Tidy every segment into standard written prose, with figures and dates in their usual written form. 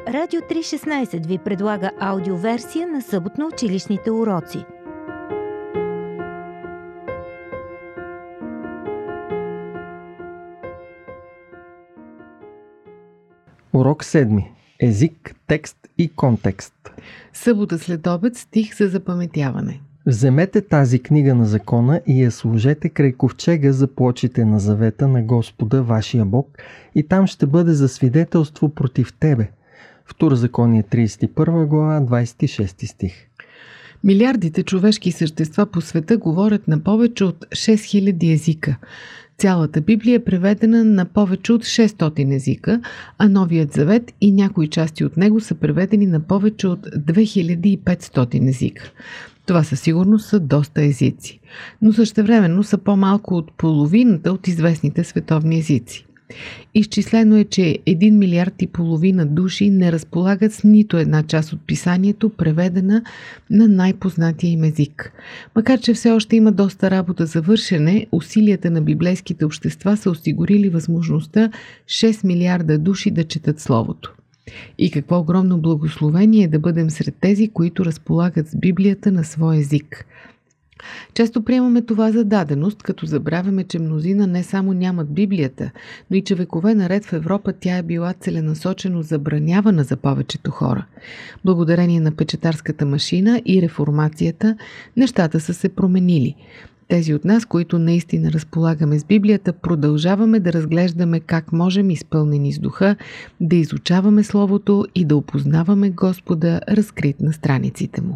Радио 316 ви предлага аудиоверсия на съботно-училищните уроци. Урок 7. Език, текст и контекст. Събота след обед, стих за запаметяване. Вземете тази книга на закона и я сложете край ковчега за плочите на завета на Господа, вашия Бог, и там ще бъде за свидетелство против тебе. Второзаконие 31 глава, 26 стих. Милиардите човешки същества по света говорят на повече от 6000 езика. Цялата Библия е преведена на повече от 600 езика, а Новият завет и някои части от него са преведени на повече от 2500 езика. Това със сигурност са доста езици, но същевременно са по-малко от половината от известните световни езици. Изчислено е, че 1,5 милиарда души не разполагат с нито една част от писанието, преведена на най-познатия им език. Макар че все още има доста работа за вършене, усилията на библейските общества са осигурили възможността 6 милиарда души да четат Словото. И какво огромно благословение да бъдем сред тези, които разполагат с Библията на свой език. Често приемаме това за даденост, като забравяме, че мнозина не само нямат Библията, но и че векове наред в Европа тя е била целенасочено забранявана за повечето хора. Благодарение на печатарската машина и реформацията, нещата са се променили. Тези от нас, които наистина разполагаме с Библията, продължаваме да разглеждаме как можем, изпълнени с духа, да изучаваме Словото и да опознаваме Господа, разкрит на страниците му.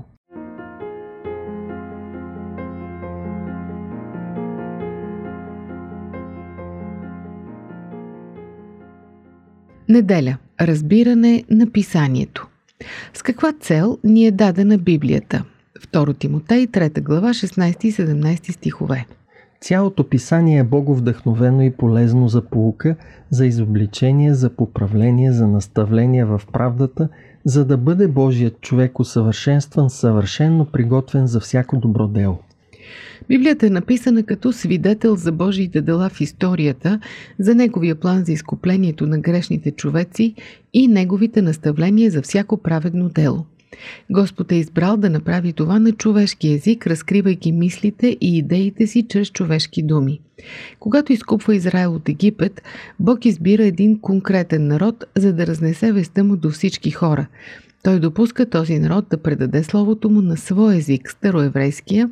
Неделя. Разбиране на писанието. С каква цел ни е дадена Библията? 2 Тимотей, 3 глава, 16 и 17 стихове. Цялото писание е боговдъхновено и полезно за поука, за изобличение, за поправление, за наставление в правдата, за да бъде Божият човек усъвършенстван, съвършено приготвен за всяко добро дело. Библията е написана като свидетел за Божиите дела в историята, за Неговия план за изкуплението на грешните човеци и Неговите наставления за всяко праведно дело. Господ е избрал да направи това на човешки език, разкривайки мислите и идеите си чрез човешки думи. Когато изкупва Израел от Египет, Бог избира един конкретен народ, за да разнесе вестта му до всички хора. Той допуска този народ да предаде словото му на свой език, староеврейския,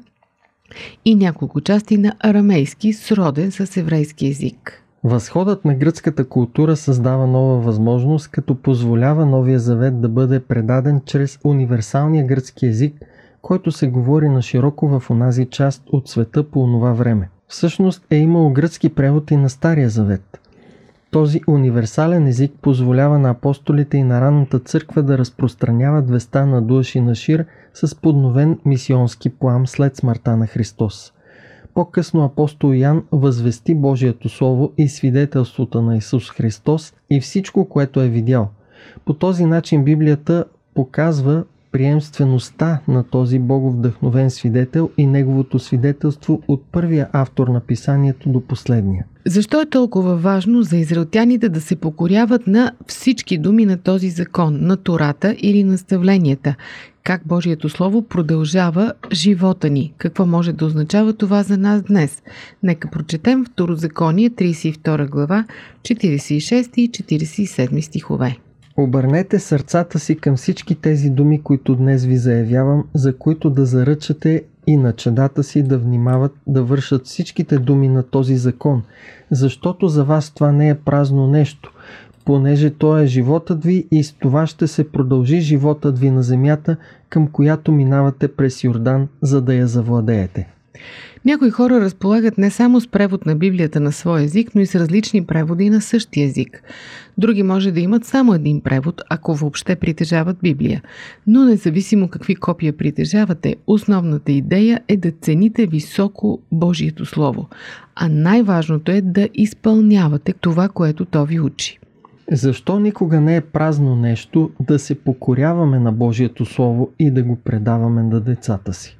и няколко части на арамейски, сроден с еврейски език. Възходът на гръцката култура създава нова възможност, като позволява Новия завет да бъде предаден чрез универсалния гръцки език, който се говори на широко в онази част от света по онова време. Всъщност е имало гръцки превод и на Стария завет. Този универсален език позволява на апостолите и на ранната църква да разпространяват веста на душ и на шир с подновен мисионски план след смъртта на Христос. По-късно апостол Ян възвести Божието Слово и свидетелството на Исус Христос и всичко, което е видял. По този начин Библията показва приемствеността на този боговдъхновен свидетел и неговото свидетелство от първия автор на писанието до последния. Защо е толкова важно за израелтяните да се покоряват на всички думи на този закон, на Тората или наставленията? Как Божието Слово продължава живота ни? Какво може да означава това за нас днес? Нека прочетем Второзаконие, 32 глава, 46 и 47 стихове. Обърнете сърцата си към всички тези думи, които днес ви заявявам, за които да заръчате и на чадата си да внимават да вършат всичките думи на този закон, защото за вас това не е празно нещо, понеже то е животът ви и с това ще се продължи животът ви на земята, към която минавате през Йордан, за да я завладеете. Някои хора разполагат не само с превод на Библията на свой език, но и с различни преводи на същия език. Други може да имат само един превод, ако въобще притежават Библия. Но независимо какви копия притежавате, основната идея е да цените високо Божието Слово. А най-важното е да изпълнявате това, което то ви учи. Защо никога не е празно нещо да се покоряваме на Божието Слово и да го предаваме на децата си?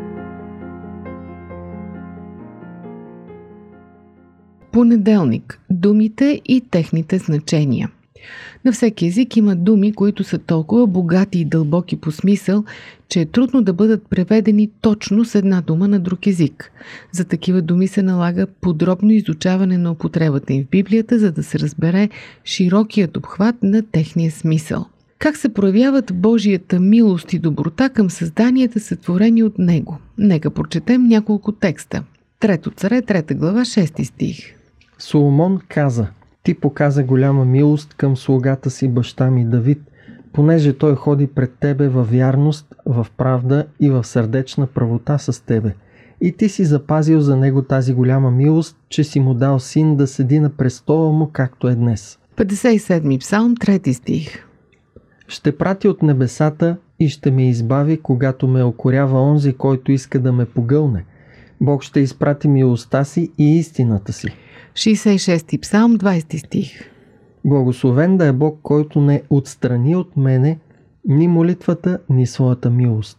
Понеделник. думите и техните значения. На всеки език има думи, които са толкова богати и дълбоки по смисъл, че е трудно да бъдат преведени точно с една дума на друг език. За такива думи се налага подробно изучаване на употребата им в Библията, за да се разбере широкият обхват на техния смисъл. Как се проявяват Божията милост и доброта към създанията, сътворени от Него? Нека прочетем няколко текста. 3 Царе, 3 глава, 6 стих. Соломон каза: Ти показа голяма милост към слугата си баща ми Давид, понеже той ходи пред тебе във вярност, в правда и в сърдечна правота с тебе. И ти си запазил за него тази голяма милост, че си му дал син да седи на престола му, както е днес. 57 Псалм, 3 стих. Ще прати от небесата и ще ме избави, когато ме окорява онзи, който иска да ме погълне. Бог ще изпрати милостта си и истината си. 66 Псалм, 20 стих. Благословен да е Бог, който не отстрани от мене ни молитвата, ни своята милост.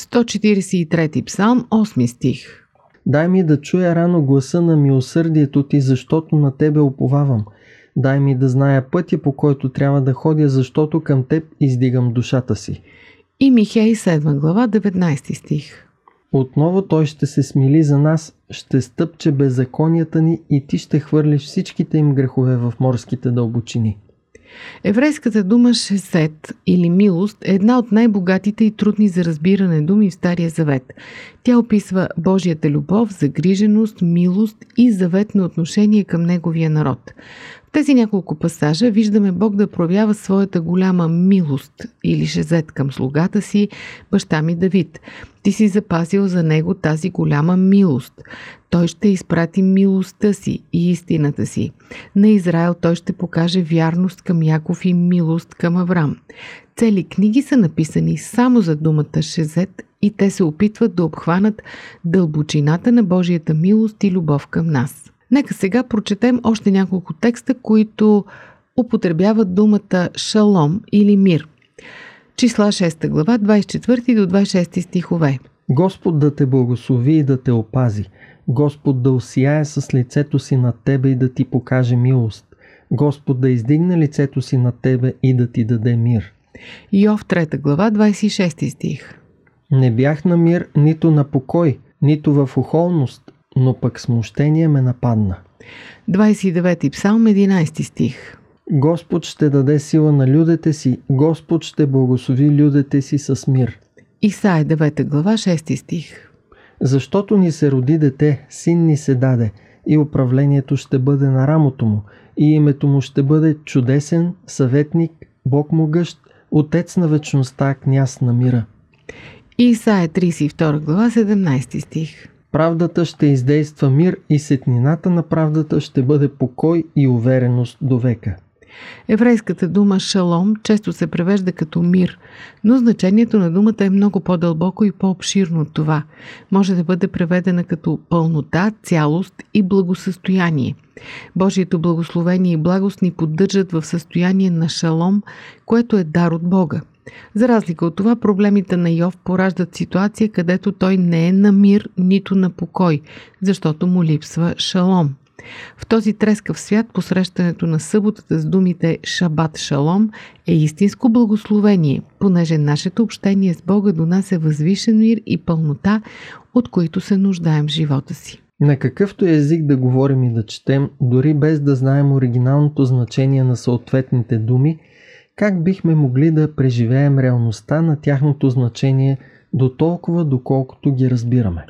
143 Псалм, 8 стих. Дай ми да чуя рано гласа на милосърдието ти, защото на тебе уповавам. Дай ми да зная пътя, по който трябва да ходя, защото към теб издигам душата си. И Михей 7 глава, 19 стих. Отново той ще се смили за нас, ще стъпче беззаконията ни и ти ще хвърлиш всичките им грехове в морските дълбочини. Еврейската дума шесет или милост е една от най-богатите и трудни за разбиране думи в Стария завет. Тя описва Божията любов, загриженост, милост и заветно отношение към Неговия народ. В тези няколко пасажа виждаме Бог да проявява своята голяма милост или шезет към слугата си, баща ми Давид. Ти си запазил за него тази голяма милост. Той ще изпрати милостта си и истината си. На Израел той ще покаже вярност към Яков и милост към Аврам. Цели книги са написани само за думата шезет и те се опитват да обхванат дълбочината на Божията милост и любов към нас. Нека сега прочетем още няколко текста, които употребяват думата шалом или мир. Числа 6 глава, 24 до 26 стихове. Господ да те благослови и да те опази. Господ да осияе с лицето си над тебе и да ти покаже милост. Господ да издигне лицето си над тебе и да ти даде мир. Йов 3 глава, 26 стих. Не бях на мир, нито на покой, нито в охолност, но пък смущение ме нападна. 29 Псалм, 11 стих. Господ ще даде сила на людите си, Господ ще благослови людите си с мир. Исаия 9 глава, 6 стих. Защото ни се роди дете, син ни се даде, и управлението ще бъде на рамото му, и името му ще бъде чудесен, съветник, Бог могъщ, Отец на вечността, княз на мира. Исаия 32 глава, 17 стих. Правдата ще издейства мир и сетнината на правдата ще бъде покой и увереност до века. Еврейската дума шалом често се превежда като мир, но значението на думата е много по-дълбоко и по-обширно от това. Може да бъде преведена като пълнота, цялост и благосъстояние. Божието благословение и благост ни поддържат в състояние на шалом, което е дар от Бога. За разлика от това, проблемите на Йов пораждат ситуация, където той не е на мир, нито на покой, защото му липсва шалом. В този трескав свят посрещането на съботата с думите Шабат Шалом е истинско благословение, понеже нашето общение с Бога донася възвишен мир и пълнота, от които се нуждаем в живота си. На какъвто език да говорим и да четем, дори без да знаем оригиналното значение на съответните думи, как бихме могли да преживеем реалността на тяхното значение до толкова, доколкото ги разбираме?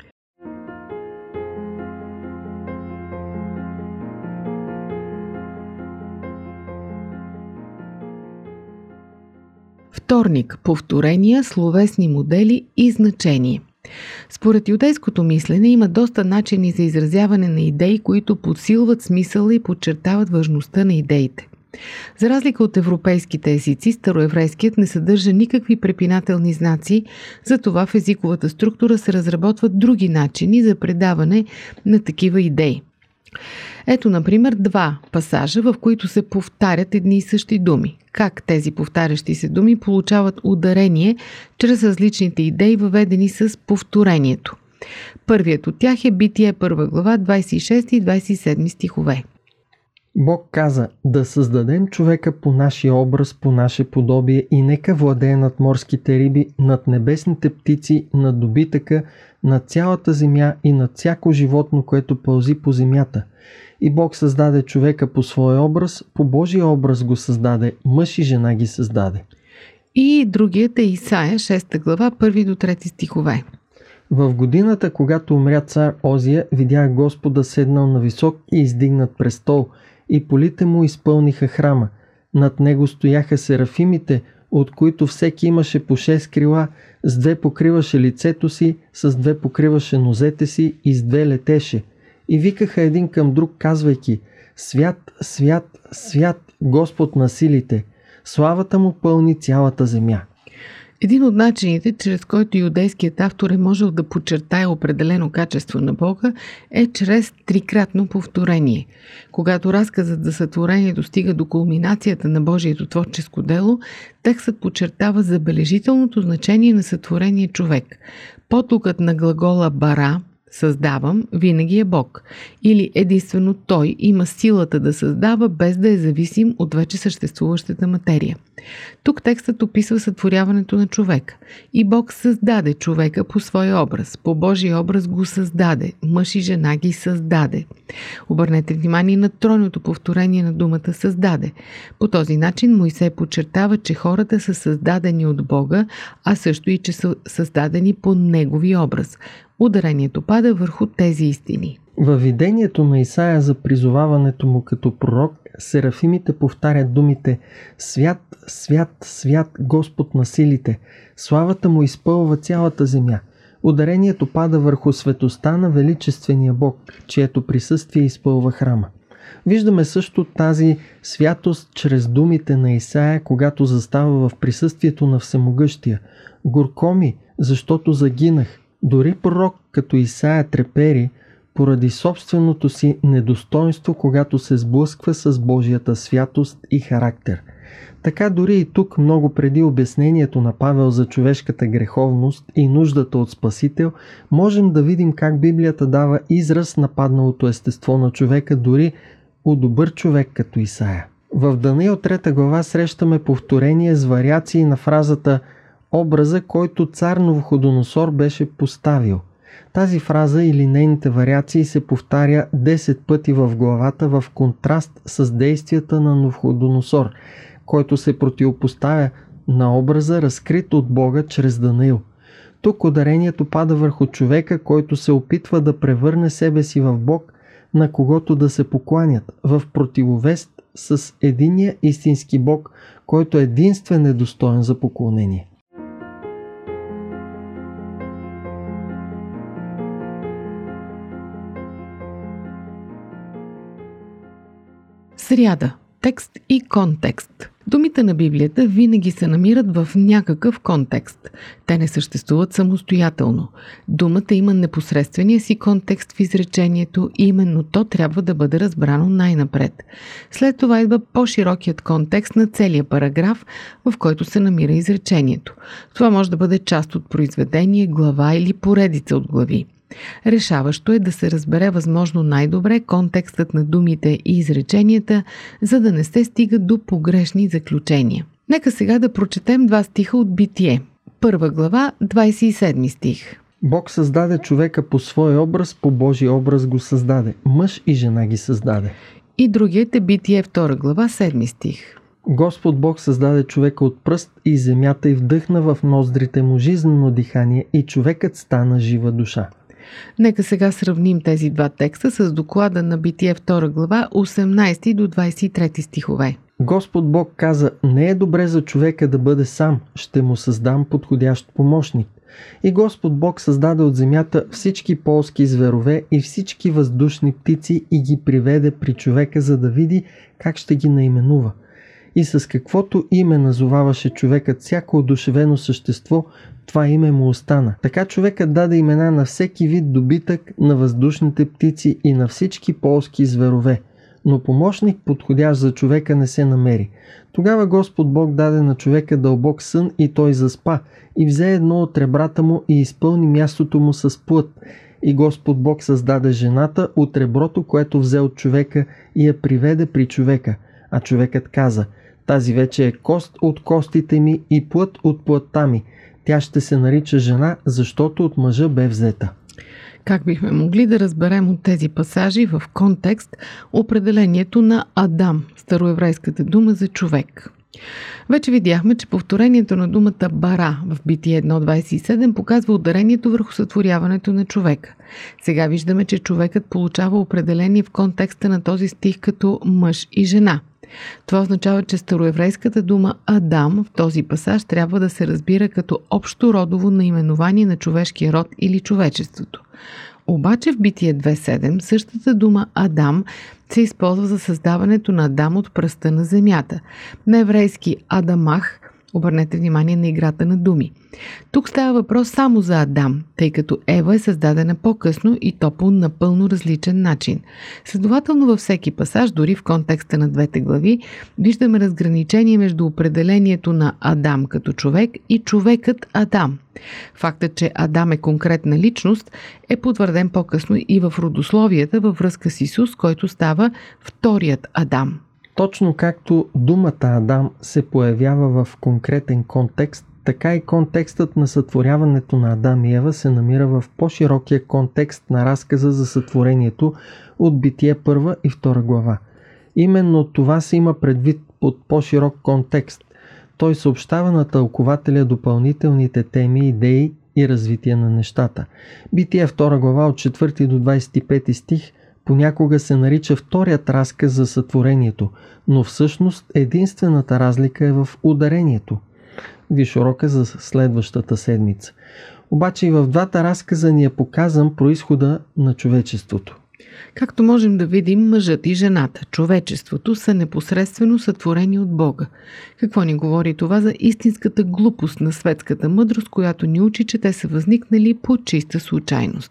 Вторник. Повторения, словесни модели и значение. Според юдейското мислене има доста начини за изразяване на идеи, които подсилват смисъла и подчертават важността на идеите. За разлика от европейските езици, староеврейският не съдържа никакви препинателни знаци, затова в езиковата структура се разработват други начини за предаване на такива идеи. Ето, например, два пасажа, в които се повтарят едни и същи думи. Как тези повтарящи се думи получават ударение чрез различните идеи, въведени с повторението. Първият от тях е Битие 1 глава, 26 и 27 стихове. Бог каза да създадем човека по нашия образ, по наше подобие и нека владее над морските риби, над небесните птици, над добитъка, над цялата земя и над всяко животно, което пълзи по земята. И Бог създаде човека по своя образ, по Божия образ го създаде, мъж и жена ги създаде. И другият е Исаия, 6 глава, 1 до 3 стихове. В годината, когато умря цар Озия, видях Господа седнал на висок и издигнат престол, и полите му изпълниха храма. Над него стояха серафимите, от които всеки имаше по 6 крила, с 2 покриваше лицето си, с 2 покриваше нозете си и с 2 летеше. И викаха един към друг, казвайки: Свят, свят, свят, Господ на силите, славата му пълни цялата земя. Един от начините, чрез който юдейският автор е можел да подчертае определено качество на Бога, е чрез трикратно повторение. Когато разказът за сътворението стига до кулминацията на Божието творческо дело, текстът подчертава забележителното значение на сътворения човек. Подлогът на глагола бара, създавам, винаги е Бог. Или единствено Той има силата да създава, без да е зависим от вече съществуващата материя. Тук текстът описва сътворяването на човека. И Бог създаде човека по своя образ. По Божия образ го създаде. Мъж и жена ги създаде. Обърнете внимание на тройното повторение на думата създаде. По този начин Мойсей подчертава, че хората са създадени от Бога, а също и че са създадени по Негови образ. Ударението пада върху тези истини. Във видението на Исаия за призоваването му като пророк, серафимите повтарят думите «Свят, свят, свят, Господ на силите, славата му изпълва цялата земя». Ударението пада върху светостта на величествения Бог, чието присъствие изпълва храма. Виждаме също тази святост чрез думите на Исаия, когато застава в присъствието на Всемогъщия. Горко ми, защото загинах. Дори пророк като Исаия трепери поради собственото си недостойнство, когато се сблъсква с Божията святост и характер. Така дори и тук, много преди обяснението на Павел за човешката греховност и нуждата от Спасител, можем да видим как Библията дава израз на падналото естество на човека, дори у добър човек като Исаия. В Даниил 3 глава срещаме повторение с вариации на фразата образа, който цар Навуходоносор беше поставил. Тази фраза или нейните вариации се повтаря 10 пъти в главата в контраст с действията на Навуходоносор, който се противопоставя на образа, разкрит от Бога чрез Даниил. Тук ударението пада върху човека, който се опитва да превърне себе си в Бог, на когото да се покланят, в противовес с единия истински Бог, който единствен е достоен за поклонение. Сряда. Текст и контекст. Думите на Библията винаги се намират в някакъв контекст. Те не съществуват самостоятелно. Думата има непосредствения си контекст в изречението и именно то трябва да бъде разбрано най-напред. След това идва по-широкият контекст на целия параграф, в който се намира изречението. Това може да бъде част от произведение, глава или поредица от глави. Решаващо е да се разбере възможно най-добре контекстът на думите и изреченията, за да не се стига до погрешни заключения. Нека сега да прочетем 2 стиха от Битие. 1 глава, 27 стих. Бог създаде човека по своя образ, по Божия образ го създаде. Мъж и жена ги създаде. И другият е Битие 2 глава, 7 стих. Господ Бог създаде човека от пръст и земята и вдъхна в ноздрите му жизнено дихание и човекът стана жива душа. Нека сега сравним тези 2 текста с доклада на Битие 2 глава 18 до 23 стихове. Господ Бог каза: не е добре за човека да бъде сам, ще му създам подходящ помощник. И Господ Бог създаде от земята всички полски зверове и всички въздушни птици и ги приведе при човека, за да види как ще ги наименува. И с каквото име назоваваше човекът всяко одушевено същество, това име му остана. Така човекът даде имена на всеки вид добитък, на въздушните птици и на всички полски зверове. Но помощник, подходящ за човека, не се намери. Тогава Господ Бог даде на човека дълбок сън и той заспа, и взе едно от ребрата му и изпълни мястото му с плът. И Господ Бог създаде жената от реброто, което взе от човека и я приведе при човека. А човекът каза: тази вече е кост от костите ми и плът от плътта ми. Тя ще се нарича жена, защото от мъжа бе взета. Как бихме могли да разберем от тези пасажи в контекст определението на Адам, староеврейската дума за човек? Вече видяхме, че повторението на думата бара в Битие 1.27 показва ударението върху сътворяването на човека. Сега виждаме, че човекът получава определение в контекста на този стих като мъж и жена. Това означава, че староеврейската дума Адам в този пасаж трябва да се разбира като общо родово наименование на човешкия род или човечеството. Обаче в Битие 2.7 същата дума Адам се използва за създаването на Адам от пръста на земята. На еврейски Адамах, обърнете внимание на играта на думи. Тук става въпрос само за Адам, тъй като Ева е създадена по-късно и то по напълно различен начин. Следователно във всеки пасаж, дори в контекста на двете глави, виждаме разграничение между определението на Адам като човек и човекът Адам. Фактът, че Адам е конкретна личност, е потвърден по-късно и в родословията във връзка с Исус, който става вторият Адам. Точно както думата Адам се появява в конкретен контекст, така и контекстът на сътворяването на Адам и Ева се намира в по-широкия контекст на разказа за сътворението от Битие 1 и 2 глава. Именно това се има предвид под по-широк контекст. Той съобщава на тълкователя допълнителните теми, идеи и развитие на нещата. Битие 2 глава от 4 до 25 стих понякога се нарича вторият разказ за сътворението, но всъщност единствената разлика е в ударението. Виж урока за следващата седмица. Обаче и в двата разказа ни е показан произхода на човечеството. Както можем да видим, мъжът и жената, човечеството, са непосредствено сътворени от Бога. Какво ни говори това за истинската глупост на светската мъдрост, която ни учи, че те са възникнали по чиста случайност?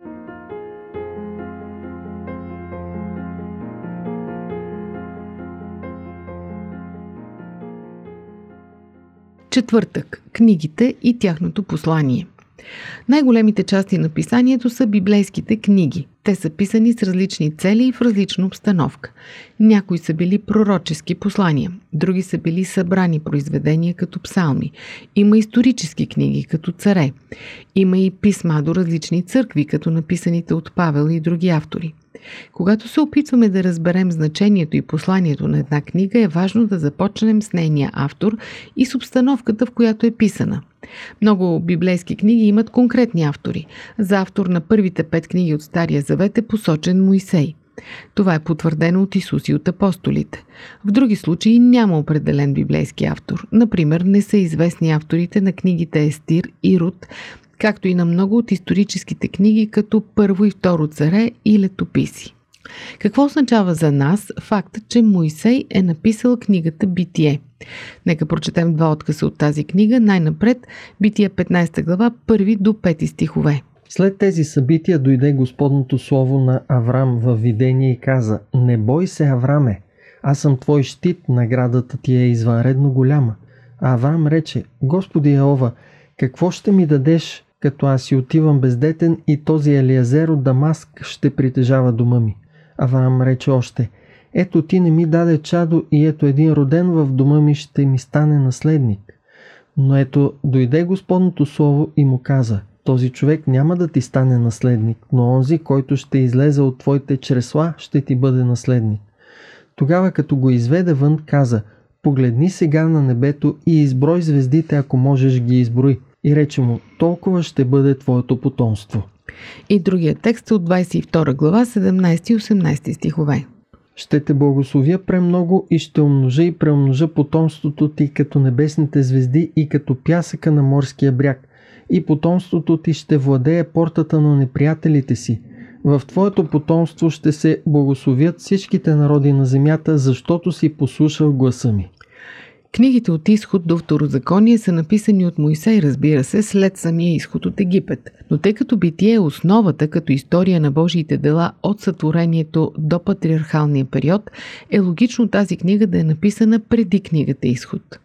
Четвъртък. Книгите и тяхното послание. Най-големите части на писанието са библейските книги. Те са писани с различни цели и в различна обстановка. Някои са били пророчески послания, други са били събрани произведения като псалми. Има исторически книги като Царе. Има и писма до различни църкви, като написаните от Павел и други автори. Когато се опитваме да разберем значението и посланието на една книга, е важно да започнем с нейния автор и с обстановката, в която е писана. Много библейски книги имат конкретни автори. За автор на първите 5 книги от Стария Завет е посочен Моисей. Това е потвърдено от Исус и от апостолите. В други случаи няма определен библейски автор. Например, не са известни авторите на книгите Естир и Рут, както и на много от историческите книги, като Първо и Второ царе и Летописи. Какво означава за нас фактът, че Моисей е написал книгата Битие? Нека прочетем 2 откъса от тази книга. Най-напред Битие 15 глава, 1 до 5 стихове. След тези събития дойде Господното слово на Аврам във видение и каза: „Не бой се, Авраме, аз съм твой щит, наградата ти е извънредно голяма.“ А Аврам рече: „Господи Йehova, какво ще ми дадеш, като аз си отивам бездетен и този Елиазер от Дамаск ще притежава дома ми?“ Авраам рече още: „Ето ти не ми даде чадо и ето един роден в дома ми ще ми стане наследник.“ Но ето дойде Господното слово и му каза: „Този човек няма да ти стане наследник, но онзи, който ще излезе от твоите чресла, ще ти бъде наследник.“ Тогава, като го изведе вън, каза: „Погледни сега на небето и изброй звездите, ако можеш ги изброи.“ И рече му: „Толкова ще бъде твоето потомство.“ И другия текст от 22 глава, 17 и 18 стихове. „Ще те благословя премного и ще умножа и преумножа потомството ти като небесните звезди и като пясъка на морския бряг. И потомството ти ще владее портата на неприятелите си. В твоето потомство ще се благословят всичките народи на земята, защото си послушал гласа ми.“ Книгите от изход до Второзаконие са написани от Моисей, разбира се, след самия изход от Египет. Но тъй като Битие е основата като история на Божиите дела от сътворението до патриархалния период, е логично тази книга да е написана преди книгата Изход.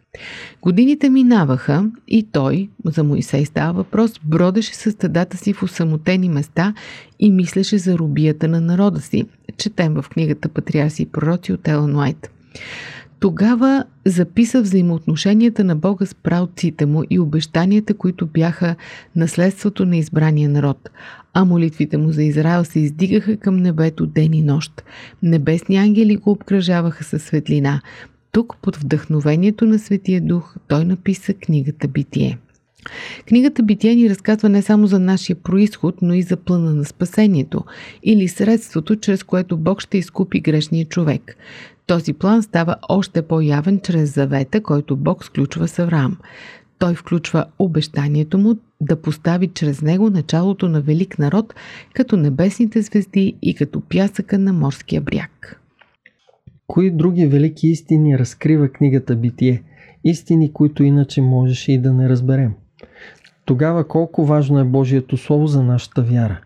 Годините минаваха и той, за Моисей става въпрос, бродеше със стадата си в осамотени места и мислеше за робията на народа си. Четем в книгата Патриарси и пророци от Елън Уайт. Тогава записа взаимоотношенията на Бога с праотците му и обещанията, които бяха наследството на избрания народ. А молитвите му за Израел се издигаха към небето ден и нощ. Небесни ангели го обкръжаваха със светлина. Тук, под вдъхновението на Светия Дух, той написа книгата Битие. Книгата Битие ни разказва не само за нашия произход, но и за плана на спасението или средството, чрез което Бог ще изкупи грешния човек. Този план става още по-явен чрез завета, който Бог сключва с Авраам. Той включва обещанието му да постави чрез него началото на велик народ, като небесните звезди и като пясъка на морския бряг. Кои други велики истини разкрива книгата Битие? Истини, които иначе можеше и да не разберем. Тогава колко важно е Божието Слово за нашата вяра?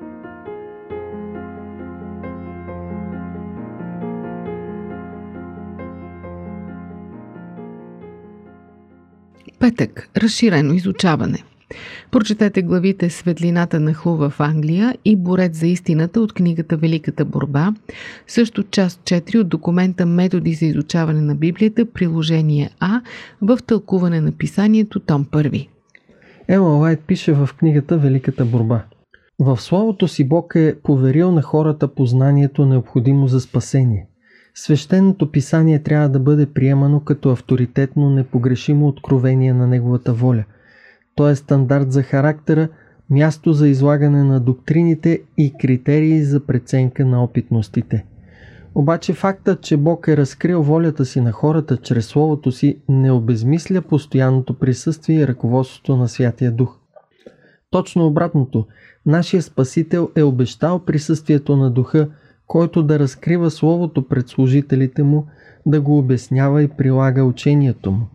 Петък. Разширено изучаване. Прочетете главите Светлината на Хлу в Англия и Борец за истината от книгата Великата борба, също част 4 от документа Методи за изучаване на Библията, приложение А в тълкуване на писанието, том 1. Елън Уайт пише в книгата Великата борба. В Словото си Бог е поверил на хората познанието необходимо за спасение. Свещеното писание трябва да бъде приемано като авторитетно, непогрешимо откровение на Неговата воля. То е стандарт за характера, място за излагане на доктрините и критерии за преценка на опитностите. Обаче фактът, че Бог е разкрил волята си на хората чрез Словото си, не обезмисля постоянното присъствие и ръководството на Святия Дух. Точно обратното, нашия Спасител е обещал присъствието на Духа, който да разкрива Словото пред служителите му, да го обяснява и прилага учението му.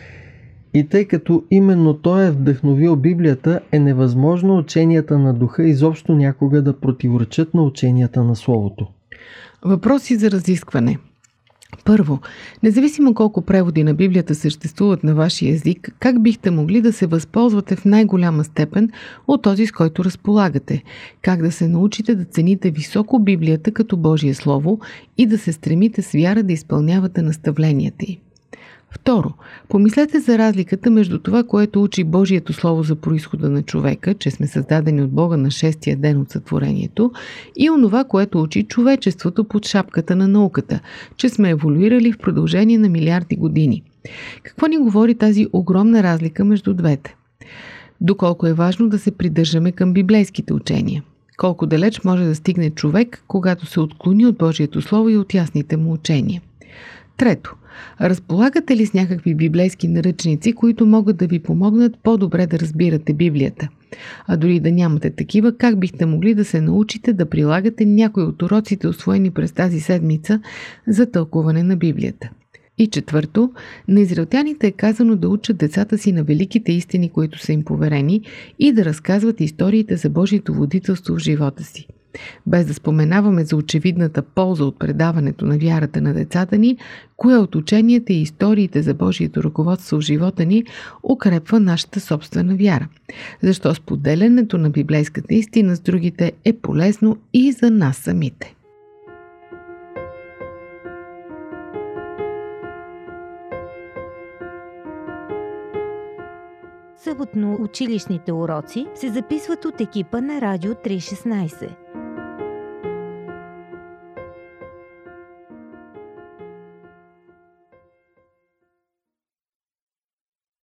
И тъй като именно той е вдъхновил Библията, е невъзможно ученията на Духа изобщо някога да противоречат на ученията на Словото. Въпроси за разискване. Първо, независимо колко преводи на Библията съществуват на вашия език, как бихте могли да се възползвате в най-голяма степен от този, с който разполагате? Как да се научите да цените високо Библията като Божие Слово и да се стремите с вяра да изпълнявате наставленията й? Второ, помислете за разликата между това, което учи Божието Слово за произхода на човека, че сме създадени от Бога на 6-тия ден от сътворението, и онова, което учи човечеството под шапката на науката, че сме еволюирали в продължение на милиарди години. Какво ни говори тази огромна разлика между двете? Доколко е важно да се придържаме към библейските учения? Колко далеч може да стигне човек, когато се отклони от Божието Слово и от ясните му учения? Трето, разполагате ли с някакви библейски наръчници, които могат да ви помогнат по-добре да разбирате Библията? А дори да нямате такива, как бихте могли да се научите да прилагате някои от уроците, усвоени през тази седмица за тълкуване на Библията? И четвърто, на израелтяните е казано да учат децата си на великите истини, които са им поверени, и да разказват историите за Божието водителство в живота си. Без да споменаваме за очевидната полза от предаването на вярата на децата ни, кое от ученията и историите за Божието ръководство в живота ни укрепва нашата собствена вяра? Защо споделянето на библейската истина с другите е полезно и за нас самите? Съботно училищните уроци се записват от екипа на Радио 316.